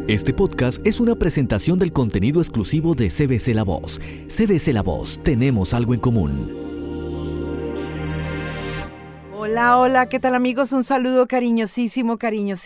Este podcast es una presentación del contenido exclusivo de CBC La Voz. CBC La Voz, tenemos algo en común. Hola, hola, ¿qué tal amigos? Un saludo cariñosísimo.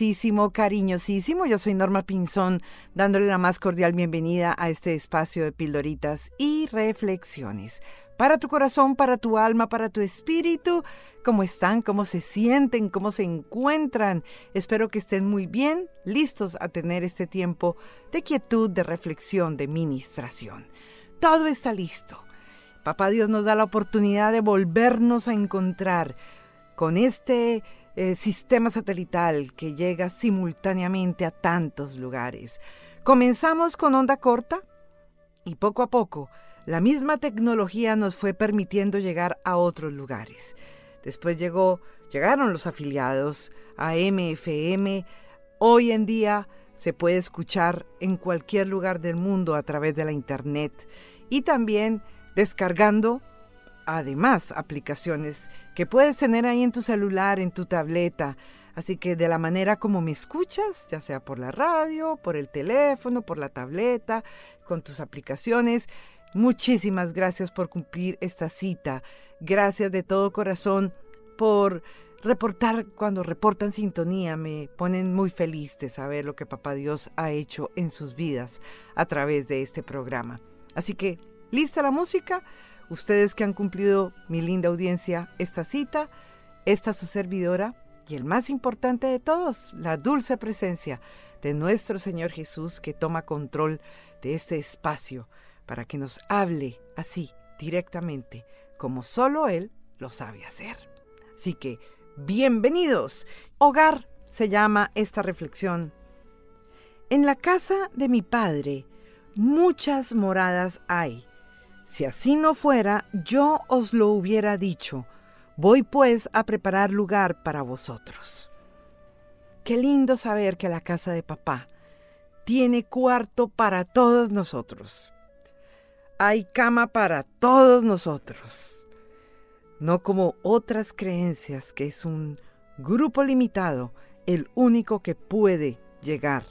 Yo soy Norma Pinzón, dándole la más cordial bienvenida a este espacio de pildoritas y reflexiones. Para tu corazón, para tu alma, para tu espíritu. ¿Cómo están? ¿Cómo se sienten? ¿Cómo se encuentran? Espero que estén muy bien, listos a tener este tiempo de quietud, de reflexión, de ministración. Todo está listo. Papá Dios nos da la oportunidad de volvernos a encontrar con este sistema satelital que llega simultáneamente a tantos lugares. Comenzamos con onda corta y poco a poco la misma tecnología nos fue permitiendo llegar a otros lugares. Después llegaron los afiliados a AM/FM. Hoy en día se puede escuchar en cualquier lugar del mundo a través de la internet y también descargando además aplicaciones que puedes tener ahí en tu celular, en tu tableta. Así que de la manera como me escuchas, ya sea por la radio, por el teléfono, por la tableta, con tus aplicaciones, muchísimas gracias por cumplir esta cita. Gracias de todo corazón por reportar. Cuando reportan sintonía me ponen muy feliz de saber lo que Papá Dios ha hecho en sus vidas a través de este programa. Así que, ¿lista la música? Ustedes que han cumplido, mi linda audiencia, esta cita, esta su servidora y el más importante de todos, la dulce presencia de nuestro Señor Jesús que toma control de este espacio para que nos hable así, directamente, como solo Él lo sabe hacer. Así que, bienvenidos. Hogar se llama esta reflexión. En la casa de mi Padre muchas moradas hay. Si así no fuera, yo os lo hubiera dicho. Voy pues a preparar lugar para vosotros. Qué lindo saber que la casa de papá tiene cuarto para todos nosotros. Hay cama para todos nosotros. No como otras creencias que es un grupo limitado, el único que puede llegar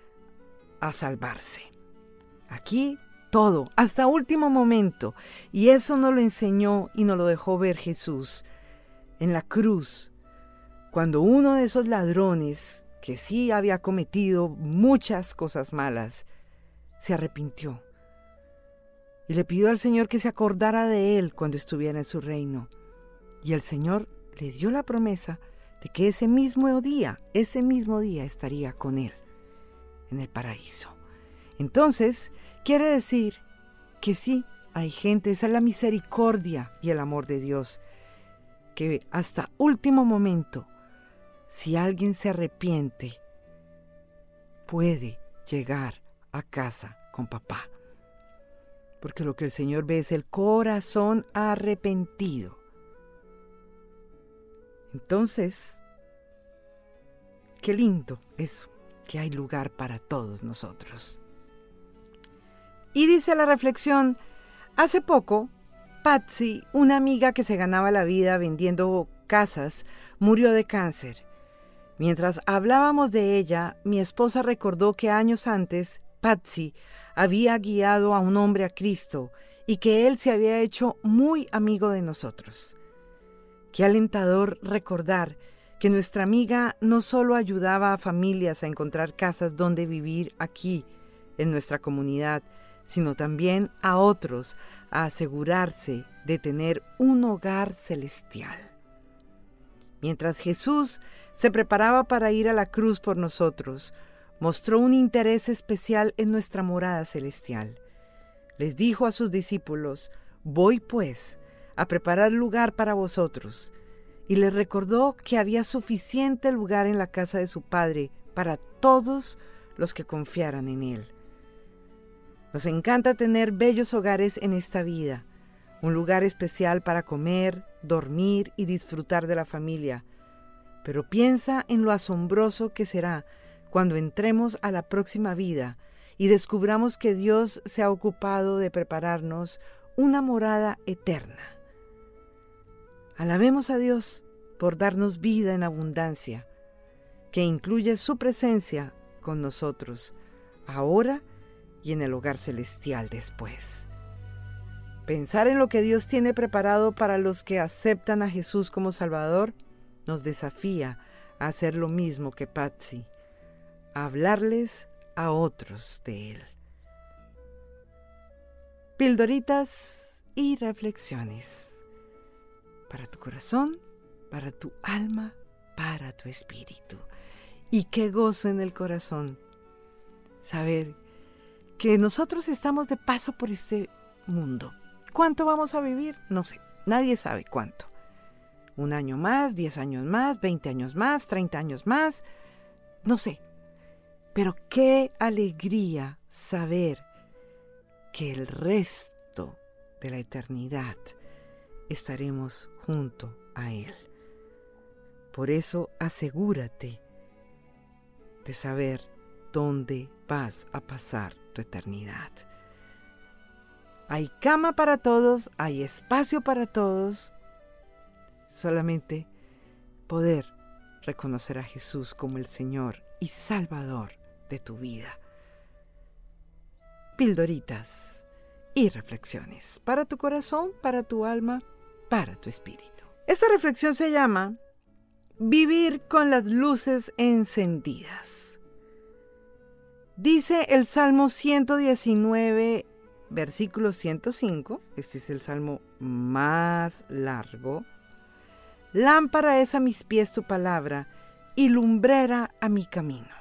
a salvarse. Aquí todo, hasta último momento. Y eso nos lo enseñó y nos lo dejó ver Jesús en la cruz. Cuando uno de esos ladrones, que sí había cometido muchas cosas malas, se arrepintió. Y le pidió al Señor que se acordara de él cuando estuviera en su reino. Y el Señor les dio la promesa de que ese mismo día estaría con él en el paraíso. Entonces, quiere decir que sí, hay gente, esa es la misericordia y el amor de Dios, que hasta último momento, si alguien se arrepiente, puede llegar a casa con papá. Porque lo que el Señor ve es el corazón arrepentido. Entonces, qué lindo es que hay lugar para todos nosotros. Y dice la reflexión, hace poco, Patsy, una amiga que se ganaba la vida vendiendo casas, murió de cáncer. Mientras hablábamos de ella, mi esposa recordó que años antes, Patsy había guiado a un hombre a Cristo y que él se había hecho muy amigo de nosotros. Qué alentador recordar que nuestra amiga no solo ayudaba a familias a encontrar casas donde vivir aquí, en nuestra comunidad, sino también a otros a asegurarse de tener un hogar celestial. Mientras Jesús se preparaba para ir a la cruz por nosotros, mostró un interés especial en nuestra morada celestial. Les dijo a sus discípulos, voy pues a preparar lugar para vosotros, y les recordó que había suficiente lugar en la casa de su Padre para todos los que confiaran en Él. Nos encanta tener bellos hogares en esta vida, un lugar especial para comer, dormir y disfrutar de la familia. Pero piensa en lo asombroso que será cuando entremos a la próxima vida y descubramos que Dios se ha ocupado de prepararnos una morada eterna. Alabemos a Dios por darnos vida en abundancia, que incluye su presencia con nosotros, ahora y en el hogar celestial después. Pensar en lo que Dios tiene preparado para los que aceptan a Jesús como Salvador nos desafía a hacer lo mismo que Patsy, a hablarles a otros de Él. Pildoritas y reflexiones para tu corazón, para tu alma, para tu espíritu. Y qué gozo en el corazón saber que nosotros estamos de paso por este mundo. ¿Cuánto vamos a vivir? No sé, nadie sabe cuánto. 1 año más, 10 años más, 20 años más, 30 años más, no sé. Pero qué alegría saber que el resto de la eternidad estaremos junto a Él. Por eso asegúrate de saber dónde vas a pasar tu eternidad. Hay cama para todos, hay espacio para todos. Solamente poder reconocer a Jesús como el Señor y Salvador de tu vida. Pildoritas y reflexiones para tu corazón, para tu alma, para tu espíritu. Esta reflexión se llama Vivir con las luces encendidas. Dice el Salmo 119, versículo 105, este es el salmo más largo. Lámpara es a mis pies tu palabra y lumbrera a mi camino.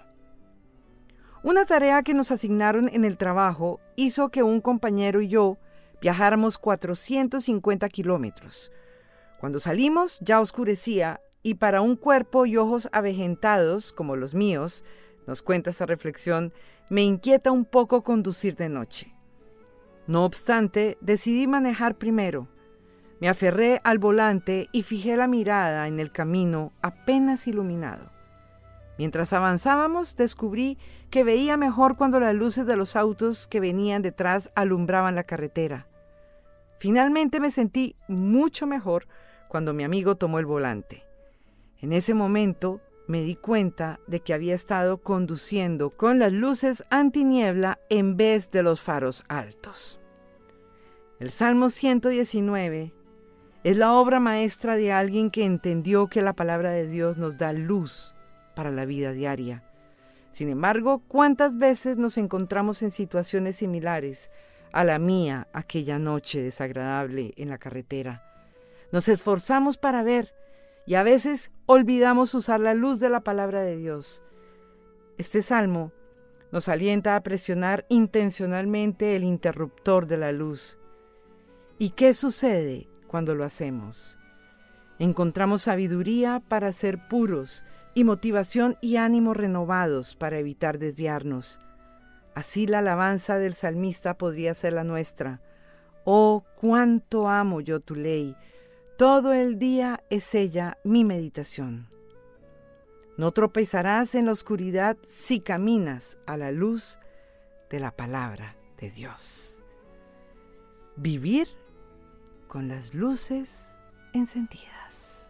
Una tarea que nos asignaron en el trabajo hizo que un compañero y yo viajáramos 450 kilómetros. Cuando salimos ya oscurecía y para un cuerpo y ojos avejentados como los míos, nos cuenta esta reflexión, me inquieta un poco conducir de noche. No obstante, decidí manejar primero. Me aferré al volante y fijé la mirada en el camino apenas iluminado. Mientras avanzábamos, descubrí que veía mejor cuando las luces de los autos que venían detrás alumbraban la carretera. Finalmente me sentí mucho mejor cuando mi amigo tomó el volante. En ese momento me di cuenta de que había estado conduciendo con las luces antiniebla en vez de los faros altos. El Salmo 119 es la obra maestra de alguien que entendió que la palabra de Dios nos da luz para la vida diaria. Sin embargo, ¿cuántas veces nos encontramos en situaciones similares a la mía aquella noche desagradable en la carretera? Nos esforzamos para ver y a veces olvidamos usar la luz de la palabra de Dios. Este salmo nos alienta a presionar intencionalmente el interruptor de la luz. ¿Y qué sucede cuando lo hacemos? Encontramos sabiduría para ser puros y motivación y ánimo renovados para evitar desviarnos. Así la alabanza del salmista podría ser la nuestra. Oh, cuánto amo yo tu ley. Todo el día es ella mi meditación. No tropezarás en la oscuridad si caminas a la luz de la palabra de Dios. Vivir con las luces encendidas.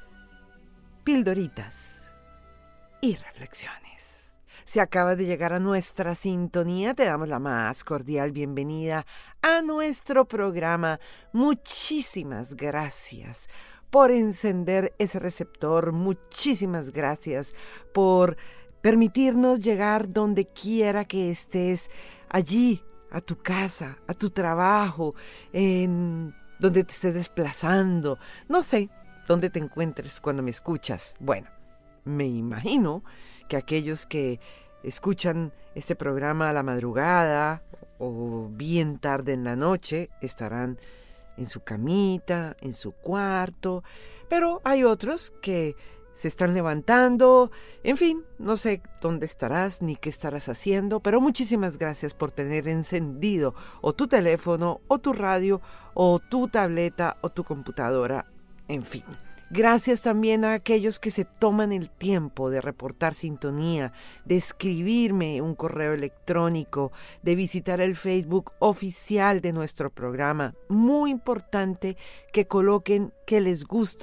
Pildoritas y reflexiones. Si acabas de llegar a nuestra sintonía, te damos la más cordial bienvenida a nuestro programa. Muchísimas gracias por encender ese receptor. Muchísimas gracias por permitirnos llegar donde quiera que estés, allí, a tu casa, a tu trabajo, en donde te estés desplazando. No sé dónde te encuentres cuando me escuchas. Bueno, me imagino que aquellos que escuchan este programa a la madrugada o bien tarde en la noche estarán en su camita, en su cuarto, pero hay otros que se están levantando. En fin, no sé dónde estarás ni qué estarás haciendo, pero muchísimas gracias por tener encendido o tu teléfono o tu radio o tu tableta o tu computadora, en fin. Gracias también a aquellos que se toman el tiempo de reportar sintonía, de escribirme un correo electrónico, de visitar el Facebook oficial de nuestro programa. Muy importante que coloquen que les gusta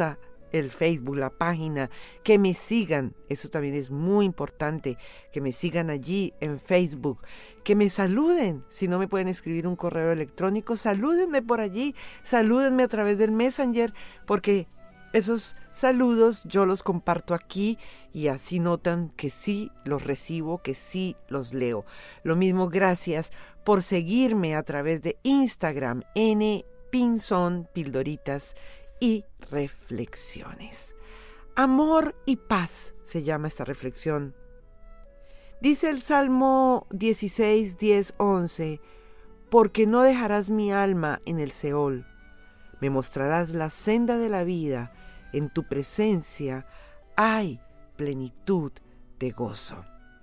el Facebook, la página, que me sigan, eso también es muy importante, que me sigan allí en Facebook, que me saluden, si no me pueden escribir un correo electrónico, salúdenme por allí, salúdenme a través del Messenger, porque esos saludos yo los comparto aquí y así notan que sí los recibo, que sí los leo. Lo mismo, gracias por seguirme a través de Instagram, Pinzón, Pildoritas y Reflexiones. Amor y paz se llama esta reflexión. Dice el Salmo 16, 10, 11, porque no dejarás mi alma en el Seol, me mostrarás la senda de la vida, en tu presencia hay plenitud de gozo.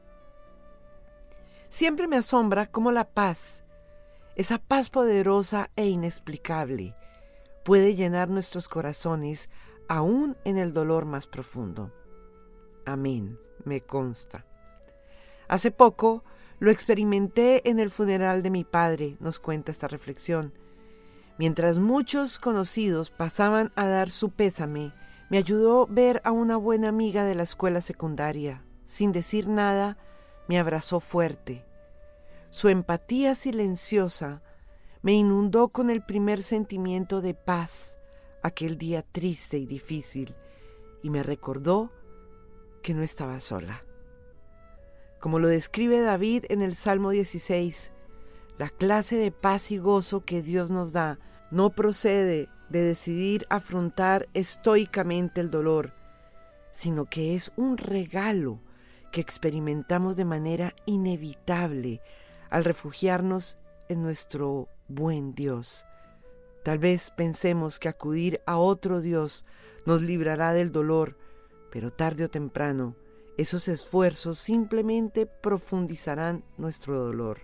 Siempre me asombra cómo la paz, esa paz poderosa e inexplicable, puede llenar nuestros corazones aún en el dolor más profundo. Amén, me consta. Hace poco lo experimenté en el funeral de mi padre, nos cuenta esta reflexión. Mientras muchos conocidos pasaban a dar su pésame, me ayudó ver a una buena amiga de la escuela secundaria. Sin decir nada, me abrazó fuerte. Su empatía silenciosa me inundó con el primer sentimiento de paz aquel día triste y difícil, y me recordó que no estaba sola. Como lo describe David en el Salmo 16, la clase de paz y gozo que Dios nos da no procede de decidir afrontar estoicamente el dolor, sino que es un regalo que experimentamos de manera inevitable al refugiarnos en nuestro buen Dios. Tal vez pensemos que acudir a otro Dios nos librará del dolor, pero tarde o temprano esos esfuerzos simplemente profundizarán nuestro dolor.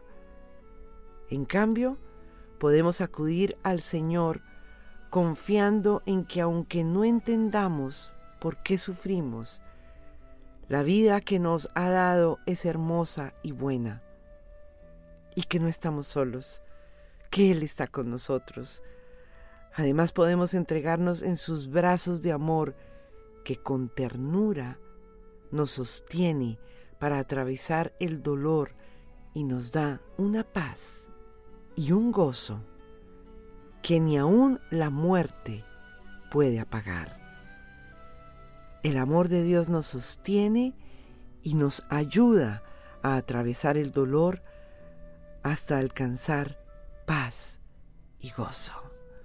En cambio, podemos acudir al Señor confiando en que aunque no entendamos por qué sufrimos, la vida que nos ha dado es hermosa y buena, y que no estamos solos, que Él está con nosotros. Además podemos entregarnos en sus brazos de amor que con ternura nos sostiene para atravesar el dolor y nos da una paz y un gozo que ni aun la muerte puede apagar. El amor de Dios nos sostiene y nos ayuda a atravesar el dolor hasta alcanzar paz y gozo.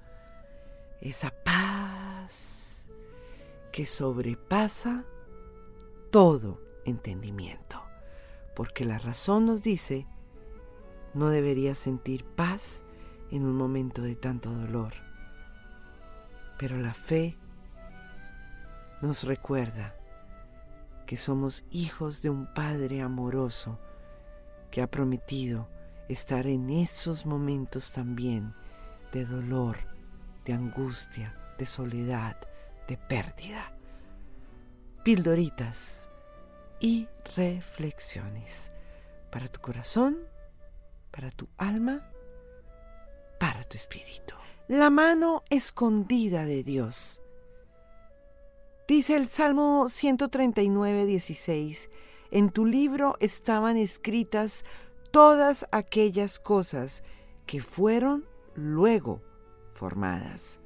Esa paz que sobrepasa todo entendimiento, porque la razón nos dice: no deberías sentir paz en un momento de tanto dolor. Pero la fe nos recuerda que somos hijos de un Padre amoroso que ha prometido estar en esos momentos también de dolor, de angustia, de soledad, de pérdida. Pildoritas y reflexiones para tu corazón, para tu alma, para tu espíritu. La mano escondida de Dios. Dice el Salmo 139, 16, en tu libro estaban escritas todas aquellas cosas que fueron luego formadas.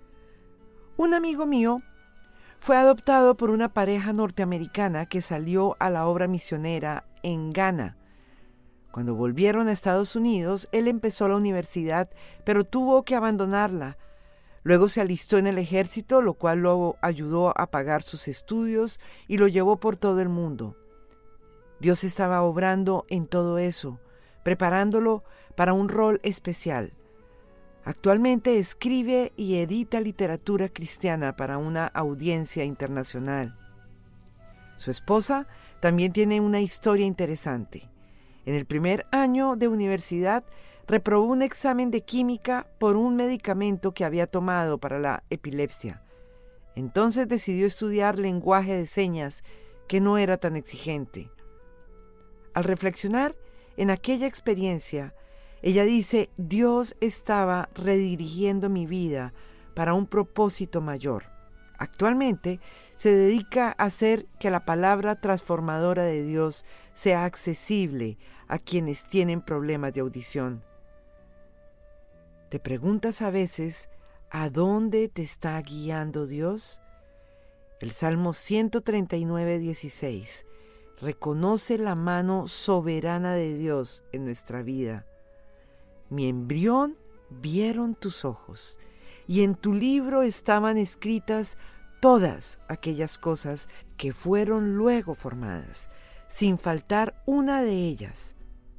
Un amigo mío fue adoptado por una pareja norteamericana que salió a la obra misionera en Ghana. Cuando volvieron a Estados Unidos, él empezó la universidad, pero tuvo que abandonarla. Luego se alistó en el ejército, lo cual lo ayudó a pagar sus estudios y lo llevó por todo el mundo. Dios estaba obrando en todo eso, preparándolo para un rol especial. Actualmente escribe y edita literatura cristiana para una audiencia internacional. Su esposa también tiene una historia interesante. En el primer año de universidad reprobó un examen de química por un medicamento que había tomado para la epilepsia. Entonces decidió estudiar lenguaje de señas, que no era tan exigente. Al reflexionar en aquella experiencia, ella dice: Dios estaba redirigiendo mi vida para un propósito mayor. Actualmente se dedica a hacer que la palabra transformadora de Dios sea accesible a quienes tienen problemas de audición. ¿Te preguntas a veces a dónde te está guiando Dios? El Salmo 139:16 reconoce la mano soberana de Dios en nuestra vida. Mi embrión vieron tus ojos, y en tu libro estaban escritas todas aquellas cosas que fueron luego formadas, sin faltar una de ellas.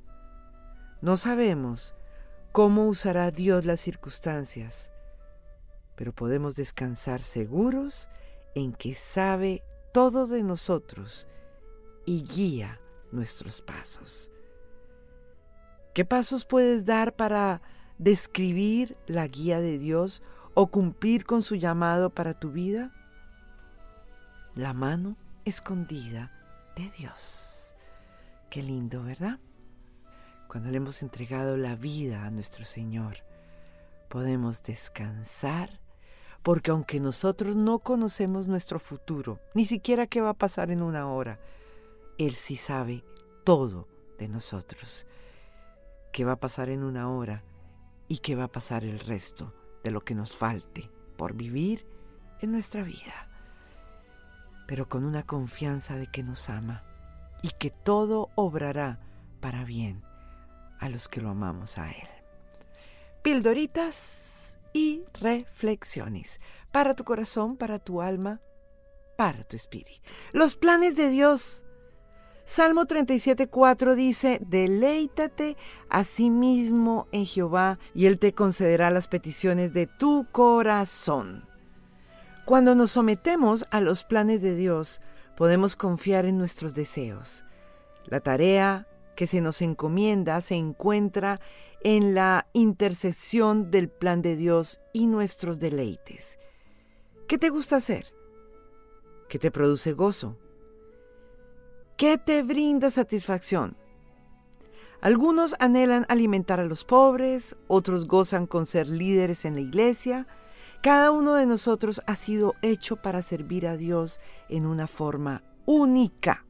No sabemos cómo usará Dios las circunstancias, pero podemos descansar seguros en que sabe todo de nosotros y guía nuestros pasos. ¿Qué pasos puedes dar para describir la guía de Dios o cumplir con su llamado para tu vida? La mano escondida de Dios. Qué lindo, ¿verdad? Cuando le hemos entregado la vida a nuestro Señor, podemos descansar, porque aunque nosotros no conocemos nuestro futuro, ni siquiera qué va a pasar en una hora, Él sí sabe todo de nosotros. Qué va a pasar en una hora y qué va a pasar el resto de lo que nos falte por vivir en nuestra vida. Pero con una confianza de que nos ama y que todo obrará para bien a los que lo amamos a Él. Pildoritas y reflexiones para tu corazón, para tu alma, para tu espíritu. Los planes de Dios. Salmo 37:4 dice: deleítate a sí mismo en Jehová, y Él te concederá las peticiones de tu corazón. Cuando nos sometemos a los planes de Dios, podemos confiar en nuestros deseos. La tarea que se nos encomienda se encuentra en la intersección del plan de Dios y nuestros deleites. ¿Qué te gusta hacer? ¿Qué te produce gozo? ¿Qué te brinda satisfacción? Algunos anhelan alimentar a los pobres, otros gozan con ser líderes en la iglesia. Cada uno de nosotros ha sido hecho para servir a Dios en una forma única.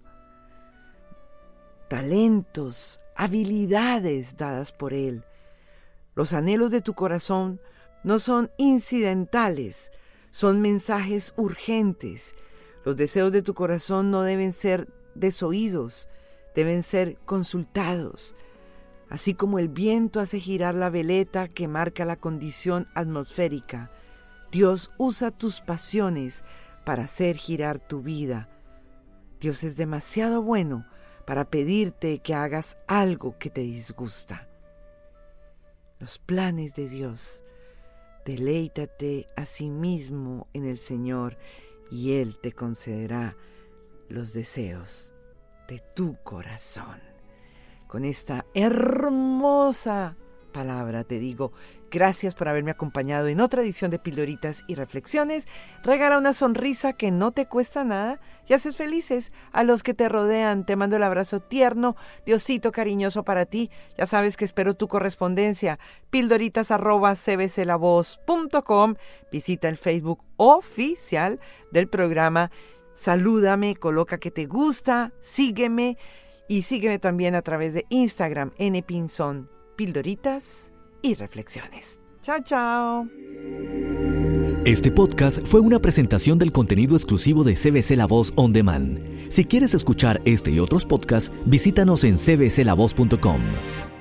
Talentos, habilidades dadas por Él. Los anhelos de tu corazón no son incidentales, son mensajes urgentes. Los deseos de tu corazón no deben ser desoídos, deben ser consultados. Así como el viento hace girar la veleta que marca la condición atmosférica, Dios usa tus pasiones para hacer girar tu vida. Dios es demasiado bueno para pedirte que hagas algo que te disgusta. Los planes de Dios. Deleítate a sí mismo en el Señor y Él te concederá los deseos de tu corazón. Con esta hermosa palabra te digo, gracias por haberme acompañado en otra edición de Pildoritas y Reflexiones. Regala una sonrisa que no te cuesta nada y haces felices a los que te rodean. Te mando el abrazo tierno, Diosito cariñoso para ti. Ya sabes que espero tu correspondencia. pildoritas@cbclavoz.com. Visita el Facebook oficial del programa. Salúdame, coloca que te gusta, sígueme y sígueme también a través de Instagram, npinzón, Pildoritas y Reflexiones. Chao, chao. Este podcast fue una presentación del contenido exclusivo de CBC La Voz On Demand. Si quieres escuchar este y otros podcasts, visítanos en cbclavoz.com.